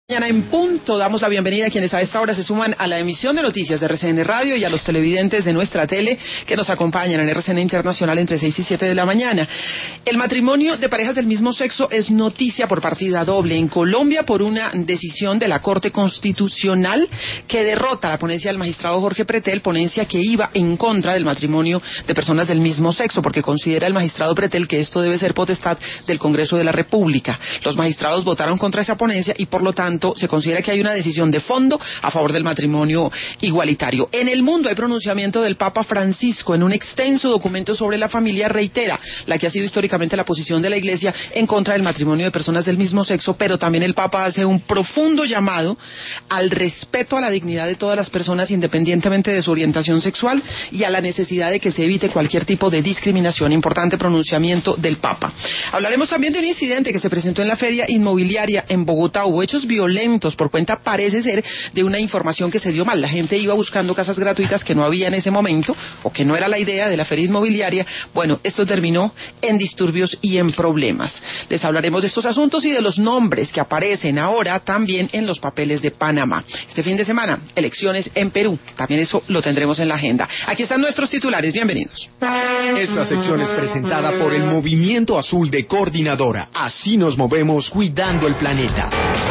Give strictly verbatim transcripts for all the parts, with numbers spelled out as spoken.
Mañana en punto damos la bienvenida a quienes a esta hora se suman a la emisión de noticias de R C N Radio y a los televidentes de nuestra tele que nos acompañan en R C N Internacional entre seis y siete de la mañana. El matrimonio de parejas del mismo sexo es noticia por partida doble en Colombia por una decisión de la Corte Constitucional que derrota la ponencia del magistrado Jorge Pretel, ponencia que iba en contra del matrimonio de personas del mismo sexo, porque considera el magistrado Pretel que esto debe ser potestad del Congreso de la República. Los magistrados votaron contra esa ponencia y por lo tanto se considera que hay una decisión de fondo a favor del matrimonio igualitario. En el mundo hay pronunciamiento del Papa Francisco en un extenso documento sobre la familia, reitera la que ha sido históricamente la posición de la Iglesia en contra del matrimonio de personas del mismo sexo, pero también el Papa hace un profundo llamado al respeto a la dignidad de todas las personas independientemente de su orientación sexual y a la necesidad de que se evite cualquier tipo de discriminación. Importante pronunciamiento del Papa. Hablaremos también de un incidente que se presentó en la feria inmobiliaria en Bogotá. Hubo hechos violentos por cuenta, parece ser, de una información que se dio mal. La gente iba buscando casas gratuitas que no había en ese momento, o que no era la idea de la feria inmobiliaria. Bueno, esto terminó en disturbios y en problemas. Les hablaremos de estos asuntos y de los nombres que aparecen ahora también en los papeles de Panamá. Este fin de semana, elecciones en Perú. También eso lo tendremos en la agenda. Aquí están nuestros titulares. Bienvenidos. Esta sección es presentada por el Movimiento Azul de Coordinadora. Así nos movemos cuidando el planeta.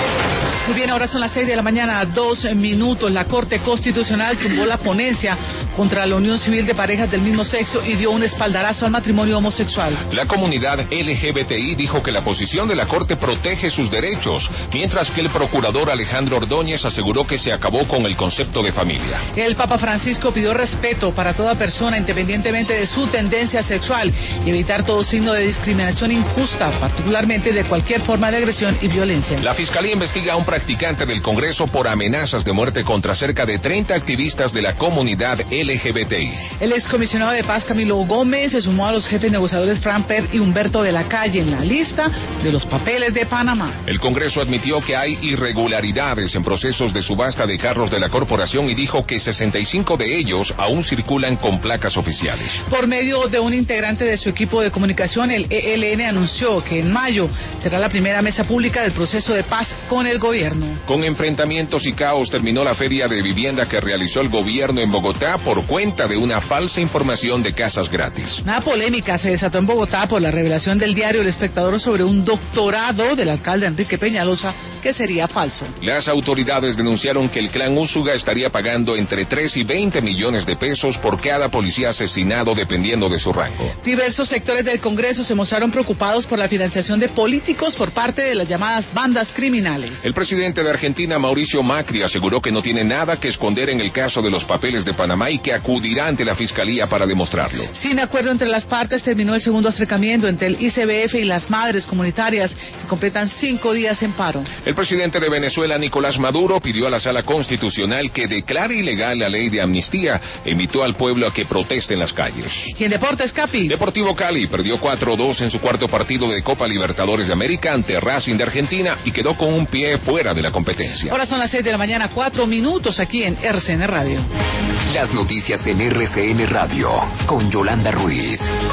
Muy bien, ahora son las seis de la mañana, dos minutos. La Corte Constitucional tumbó la ponencia contra la unión civil de parejas del mismo sexo y dio un espaldarazo al matrimonio homosexual. La comunidad L G B T I dijo que la posición de la Corte protege sus derechos, mientras que el procurador Alejandro Ordóñez aseguró que se acabó con el concepto de familia. El Papa Francisco pidió respeto para toda persona independientemente de su tendencia sexual y evitar todo signo de discriminación injusta, particularmente de cualquier forma de agresión y violencia. La Fiscalía investiga a un practicante del Congreso por amenazas de muerte contra cerca de treinta activistas de la comunidad L G B T I. El excomisionado de Paz, Camilo Gómez, se sumó a los jefes negociadores Fran Pert y Humberto de la Calle en la lista de los papeles de Panamá. El Congreso admitió que hay irregularidades en procesos de subasta de carros de la corporación y dijo que sesenta y cinco de ellos aún circulan con placas oficiales. Por medio de un integrante de su equipo de comunicación, el E L N anunció que en mayo será la primera mesa pública del proceso de paz con el gobierno. Con enfrentamientos y caos terminó la feria de vivienda que realizó el gobierno en Bogotá por cuenta de una falsa información de casas gratis. Una polémica se desató en Bogotá por la revelación del diario El Espectador sobre un doctorado del alcalde Enrique Peñalosa que sería falso. Las autoridades denunciaron que el clan Úsuga estaría pagando entre tres y veinte millones de pesos por cada policía asesinado dependiendo de su rango. Diversos sectores del Congreso se mostraron preocupados por la financiación de políticos por parte de las llamadas bandas criminales. El presidente de Argentina, Mauricio Macri, aseguró que no tiene nada que esconder en el caso de los papeles de Panamá y que acudirá ante la Fiscalía para demostrarlo. Sin acuerdo entre las partes, terminó el segundo acercamiento entre el I C B F y las madres comunitarias que completan cinco días en paro. El presidente de Venezuela, Nicolás Maduro, pidió a la Sala Constitucional que declare ilegal la ley de amnistía e invitó al pueblo a que proteste en las calles. Y en deportes, Capi. Deportivo Cali perdió cuatro dos en su cuarto partido de Copa Libertadores de América ante Racing de Argentina y quedó con un pie fuera de la competencia. Ahora son las seis de la mañana, cuatro minutos aquí en R C N Radio. Las noticias en R C N Radio con Yolanda Ruiz.